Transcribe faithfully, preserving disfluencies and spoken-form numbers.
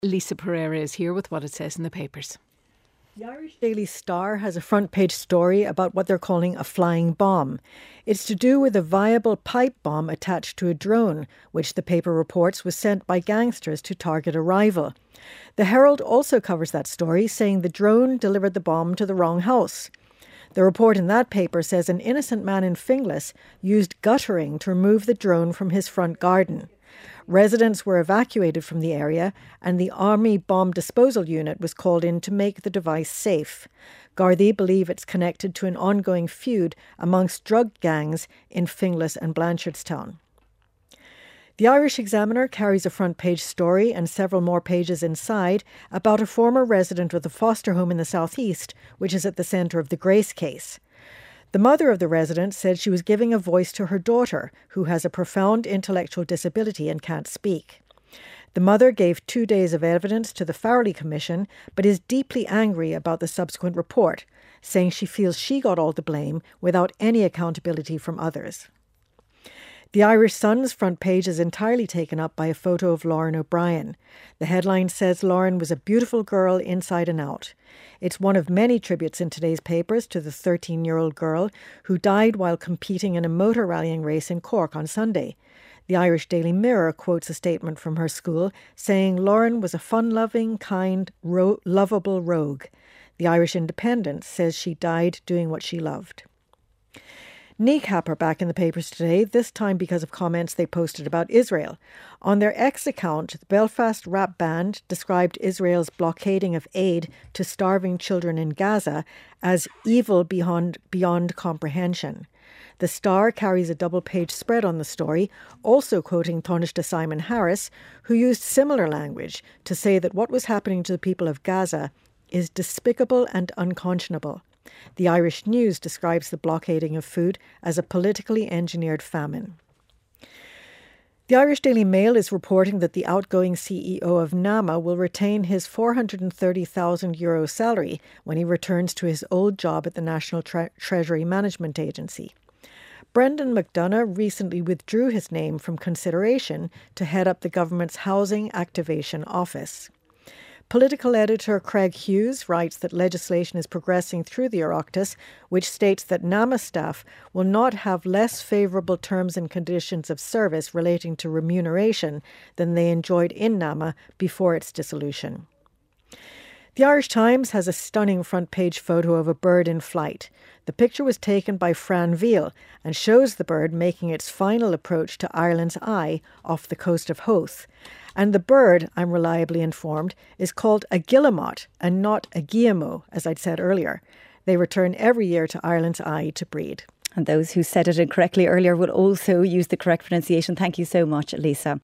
Lisa Pereira is here with what it says in the papers. The Irish Daily Star has a front page story about what they're calling a flying bomb. It's to do with a viable pipe bomb attached to a drone, which the paper reports was sent by gangsters to target a rival. The Herald also covers that story, saying the drone delivered the bomb to the wrong house. The report in that paper says an innocent man in Finglas used guttering to remove the drone from his front garden. Residents were evacuated from the area and the Army Bomb Disposal Unit was called in to make the device safe. Gardaí believe it's connected to an ongoing feud amongst drug gangs in Finglas and Blanchardstown. The Irish Examiner carries a front page story and several more pages inside about a former resident of the foster home in the southeast, which is at the centre of the Grace case. The mother of the resident said she was giving a voice to her daughter, who has a profound intellectual disability and can't speak. The mother gave two days of evidence to the Farrelly Commission, but is deeply angry about the subsequent report, saying she feels she got all the blame without any accountability from others. The Irish Sun's front page is entirely taken up by a photo of Lauren O'Brien. The headline says Lauren was a beautiful girl inside and out. It's one of many tributes in today's papers to the thirteen-year-old girl who died while competing in a motor rallying race in Cork on Sunday. The Irish Daily Mirror quotes a statement from her school saying Lauren was a fun-loving, kind, ro- lovable rogue. The Irish Independent says she died doing what she loved. Kneecap are back in the papers today, this time because of comments they posted about Israel. On their X account, the Belfast rap band described Israel's blockading of aid to starving children in Gaza as evil beyond, beyond comprehension. The Star carries a double-page spread on the story, also quoting Taoiseach Simon Harris, who used similar language to say that what was happening to the people of Gaza is despicable and unconscionable. The Irish News describes the blockading of food as a politically engineered famine. The Irish Daily Mail is reporting that the outgoing C E O of NAMA will retain his four hundred thirty thousand euro salary when he returns to his old job at the National Tre- Treasury Management Agency. Brendan McDonagh recently withdrew his name from consideration to head up the government's Housing Activation Office. Political editor Craig Hughes writes that legislation is progressing through the Oireachtas, which states that NAMA staff will not have less favourable terms and conditions of service relating to remuneration than they enjoyed in NAMA before its dissolution. The Irish Times has a stunning front-page photo of a bird in flight. The picture was taken by Fran Veal and shows the bird making its final approach to Ireland's Eye off the coast of Howth. And the bird, I'm reliably informed, is called a guillemot and not a guillemot, as I'd said earlier. They return every year to Ireland's Eye to breed. And those who said it incorrectly earlier will also use the correct pronunciation. Thank you so much, Lisa.